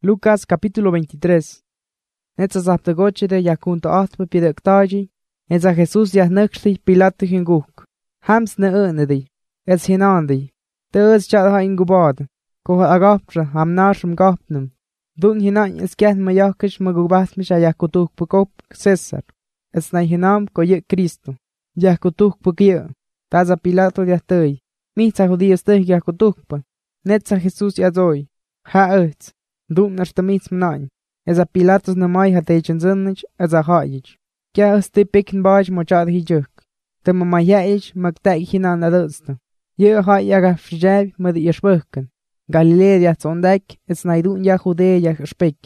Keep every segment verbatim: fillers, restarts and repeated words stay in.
Lucas capítulo veintitrés. Netzas aptegochide yakunto atpe pidektaji, etza Jesús yahneksti Pilato hinguk. Hams ne önedi, etz hinandi. Teus chadha ingubad, koha agapra, hamnashum gapnum. Dun hinan es kehn mayakish magubatmish ayakutuk pukop Cesar. Es na hinam koye Cristo. Yakutuk pukye. Taza Pilato yahtei. Mitza judíos teh yakutukpa. Netza Jesús yazoi. Ha etz. Dun nashtamitz mnain. Eza Pilatos namai hatechen zinnich, eza haich. Kya es te pekin baj mochad hijuk. Te mamayaish magtai hinan adulsta. Ye hai yaga frijab mad yashbukken. Galilea ya zondak, es naidun ya Judea ya spek.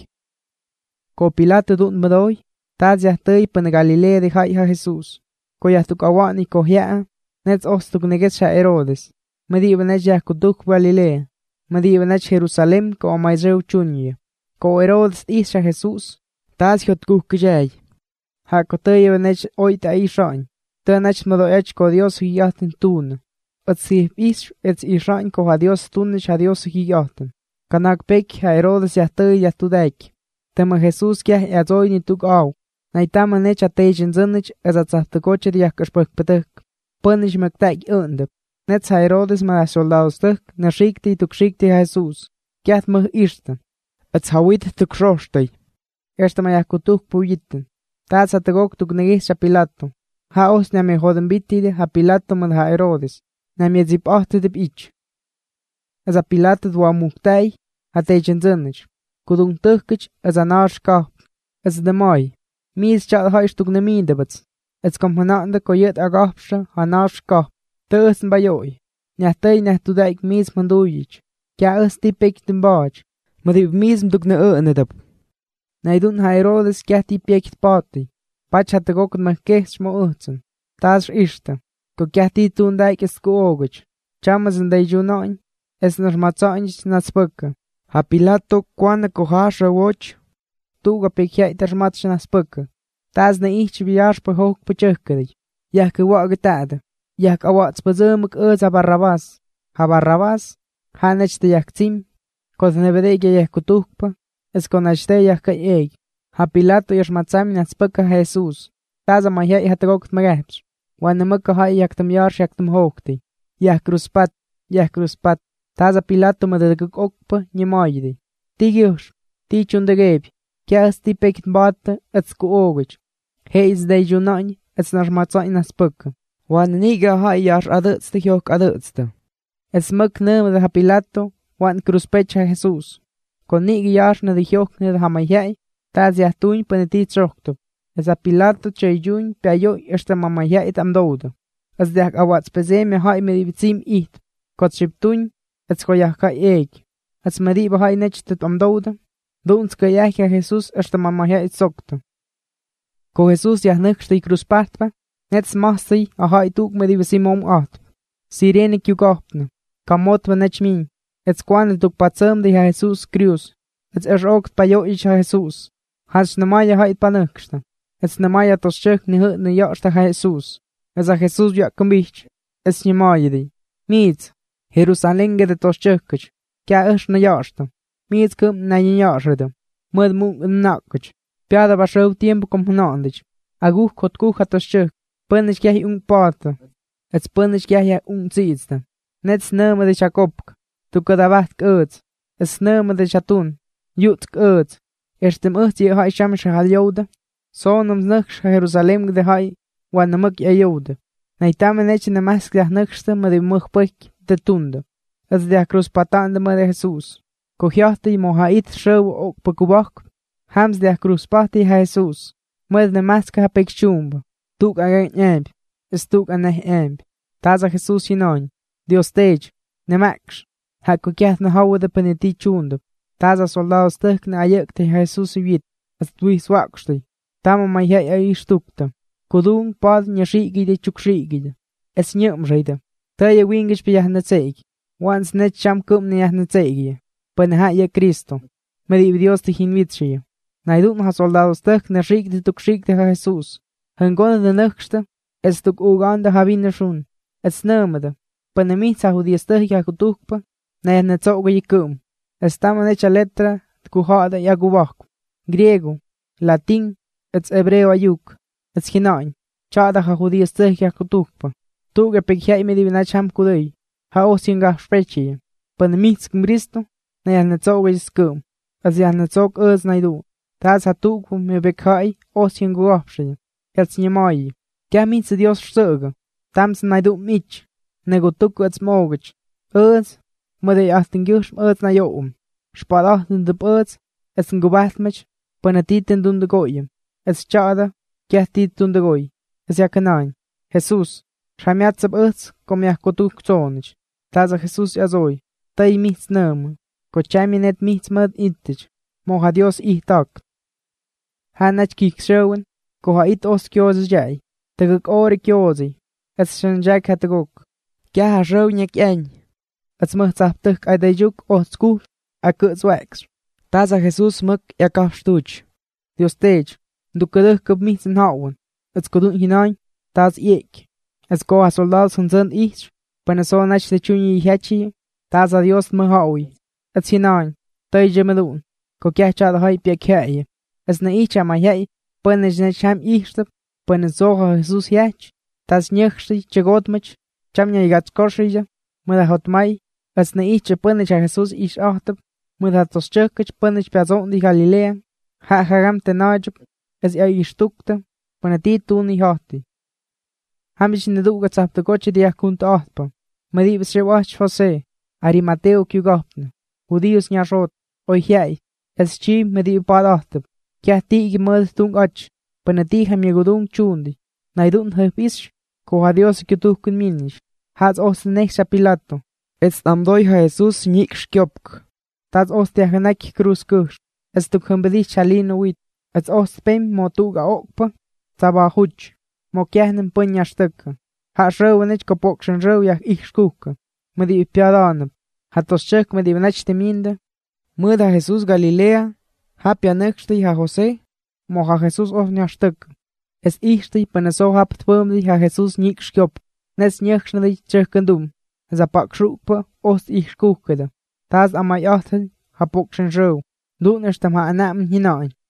Ko Pilato dun madoi, taz ya tei pan Galilea de hai ha Jesús. Ko ya tukawani ko yaa, nets ostuk neges sha Herodes. Madi benech ya kuduk Galilea. Madi benech Jerusalem ko amaizreu chunye. Ko Herodes isha Jesús, taz hiot kukjay. Ha ko tei benech oita ishain. Tenech madoech ko Dios hiyatin tun. At si ish et ishain ko ha Dios tunnish ha Dios hiyatin. Kanak pek ha Herodes ya tei ya tudek. Tema Jesús kya ya zoi ni tuk au. Naitama nech a tejen zinnich as a tzahtakocher ya kashpek petek. Punish maktak undep. Netz ha Herodes ma soldados tuk, na shikti tuk shikti ha Jesús. Kyat mah ishten. At hawit tuk shoshtay. Ersta ma yakutuk puyitten. Taz ha tegok tuk negis ha Pilato. Ha os na me joden bitide ha Pilato man ha Herodes. Na me zip achte dip ich. As a Pilato dwa muktay ha tejen zinnich. Kudung tukich as a narsh kap. As de mai. Mies chal ha ishtuk na mindebats. As kompanande ko yet agapsha ha narsh kap. Teusen bayoi. Nyahtay nahtudaik mies manduyich. Kya us tipek den baj. Madib mism tuk na önedab. Naidun ha Herodes kya tipek pati. Pach hat tegokot ma kesh mo utsen. Taz ishta. Ko kya titun daik es kuogich. Chamas en dayjunain. Es nos matzainich naspöka. Ha Pilato kwana ko hasha woch. Tuga pekyai termatch naspöka. Taz na ich viash pa hok pachökkadi. Yak wagetada. Yak awats pazömuk öz a Barrabas. Ha Barrabas. Ha nechta yak tim. Kod nebedege yak kutukpa. Es kon achte yak ka eeg. Ha Pilato yash matzami naspöka Jesús. Taza mayai hatagokot magahps. Wan namaka hai yak tam yarsh yak tam hokti. Yak kruspat. Yak kruspat. Taza Pilato madadagok okpa nyemaydi. Tigiush. Ti chundagebi. Kya sti pekit bata ets ku ogich. Heiz day junain ets nash matzai naspöka. Wan niga hai yash adutste hyok adutste. Es mak nem de ha Pilato. Wan kruspecha Jesús. Kon nigi yash na de hyok ne de ha mayai. Taz yahtuin panetit rokto. Es a Pilato chayjun piayo esta mamayai tam douda. Es de awats pezeme hai medivitsim it. Kot shiptuin. Ets ko yahka eeg. Ets mediba hai nechtet am douda. Duns ka yahya Jesús esta mamayai sokto. Ko Jesús yahnekste i kruspatpa. Nets mahsi a hai tuk medivitsim om at. Sirene kyugapne. Kamot vanechmin. Ets kwane tuk patsam de ha Jesús krius. Ets er okt payo ich ha Jesús. Has namaya hai paneksta. Ets namaya toshek ni hut ni yashta ha Jesús. Ets a Jesús yakumbich. Ets nyemaydi. Mitz. Jerusalem de toshekich. Kya ish na yashta. Mitz kum na yashada. Mud mung nakich. Piada basho tiempo komponandich. Aguh kotkuh ha toshek. Punish kya hi un pata. Ets punish kya hi un zizda. Nets nama de Jacobk. Tukadabat k'öts. Es nama de Shatun. Yut k'öts. Erstem uht ye hai shamish halyoda. Sonum znaksh Jerusalem de hai. Wan namak yayoda. Naitame neche namask de nakshta ma de mugpek de tunda. Es de cruz patanda ma de Jesús. Cogiate mo hait show ok pakubak. Hams de cruz pati Jesús. Med namask ha pek chumba. Tuk agen emb. Es tuk aneh emb. Taza Jesús hinoin. Dios tej. Nemaksh. Ha kokiat na hawa de peneti chunda. Taza soldados tuk na ayek te Jesús vit. As tui swakshti. Tama ma yai ay stukta. Kudung pad nyashigi de chukshigi de. Es nyum rida. Taya wingish pi yahna tseig. Once net cham kum ni yahna tseig. Panha ya Cristo. Medi Dios te hinvitshi. Naidun ha soldados tuk na shig de tukshig de Jesús. Hangona de nakshta. Es tuk uganda havina shun. Es namada. Panamit sa judías tuk ya kutukpa. Na yahna tsoga yikum. Estama necha letra. tkuhada yagubak, griego, latín, ets hebreo ayuk, ets hinain, chada ha judíos tehkia kutukpa, tuge pekhai me divinacham kudui, ha osinga sprechi, pan mitsk mbristo, na yah natsog skum, as yah natsog uz naidu, tas ha tukwu me bekhai osingu opshi, ets nyamai, kya mitz Dios stöga, tams naidu mich, nego tukku ets mogach, uz, mudde achtingyushm uz na youm, spadachten de uz, ets ngubathmach, panatiten dunde goyim, ets chada, kya tit dunde goy, ets yakanain, Jesus, shamiatsab uz, kom yah kotuk zonich, taza Jesus yazoi, tay mitz nam, kochami net mitz mad itich, moha Dios ihtak. Hanach kik showen, koha it os kyoz jay, teguk ore kyozi, ets shanjak hatagok, kya ha show nyek yan, ets muhtzaptuk aydajuk os kuf, a kuts wax, taza Jesus muk yakaf stuch, Dios tej, dukaduk kub mitz nhawen, ets kodun hinain, taz yek, ets koha soldados hunzend ich, panasonach de chunyi hachi, taza Dios mhawi, ets hinain, tay jemelun, ko kya chada hai pia kya ets na icha ma hai, panes na cham ichtap, panes zoha Jesus hach, taz nyechti chagodmach, cham nyaigat korshija, muda hotmai, ets na icha panes Jesus ish ahtap, muda tos chukach panes piazon di Galilea, ha hagam tenajab, ets ya ishtukta, panati tuni hati. Hamish neduga tzapta koche di akunta ahtpa, madibas rewach Jose, Arimateo kyugapna, judíos nyarot, oi hiai, ets chi medib pad ahtap, kya tigi mud tung ach, panati ham yagudung chundi, naidun hepish, koha Dios kyutukun minish, haz os nexa Pilato, ets namdoi ha Jesus nyik shkyopk, taz os tiaganak cruz kush, ets tuk hambedich chalino wit, ets os pem mo tuga okpa, zaba huch, mo kyahnen punyashtuka, ha shrowanich kopok shan shrow yak ich shkuka, medib piadanab, hatos chuk medib nach teminde, muda Jesus Galilea, hapia nexti ha Jose, mo ha Jesus of nyashtuk. Es ichti paneso hapt pumdi ha Jesus nyik shkyop, nes nyekšnadi chukandum, zapak shrupa os ich shkukada, taz amay ahtan ha pokshan shrow, dunesh tam ha anam hinain.